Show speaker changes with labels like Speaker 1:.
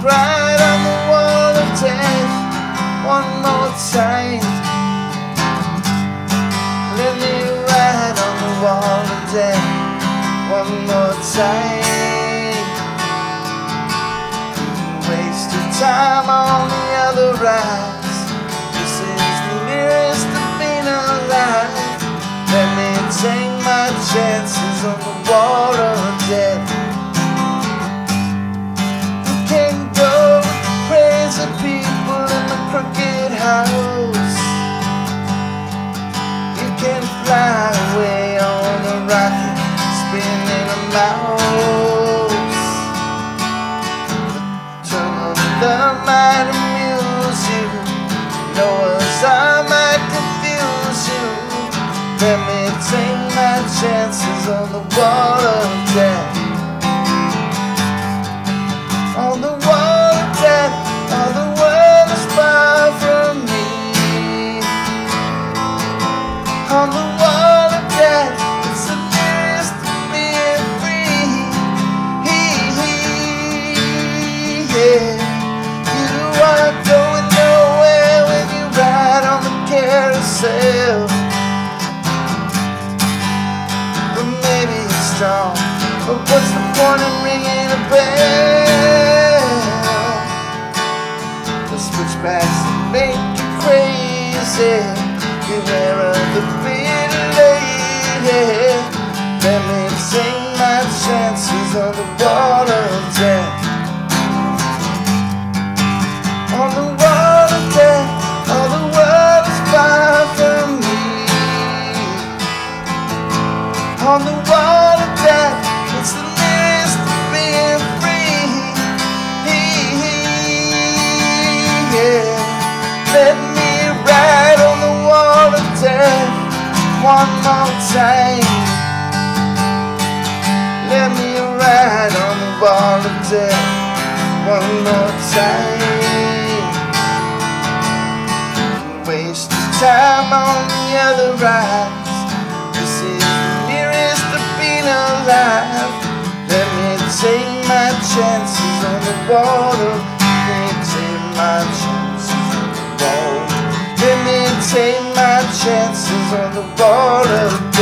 Speaker 1: write on the wall of death one more time. Let me write on the wall of death one more time. Wasted time on the other rise. This is the nearest to being alive. Let me take my chances on the wall of death. You can go with the crazy people in the crooked house. You can fly away on a rocket, spinning a mouse. The turn of the might amuse you, know as I might confuse you. Let me take my chances on the wall of death. On the wall of death, all the world is far from me. On the wall of death, it's the nearest to being free. Yeah. You are going nowhere when you ride on the carousel. But maybe it's strong, but what's the point in ringing a bell? The switchbacks make you crazy. Beware of the bitter lady. Let me take my chances on the wall of death. On the wall of death, all the world is far from me. On the wall of death, it's the nearest to being free. Yeah. Let me ride on the wall of death one more time. Let me ride on the wall of death one more time. Waste time on the other rise. This is the nearest to being alive. Let me take my chances on the wall of death. Take my chances on the wall. Let me take my chances on the wall of death.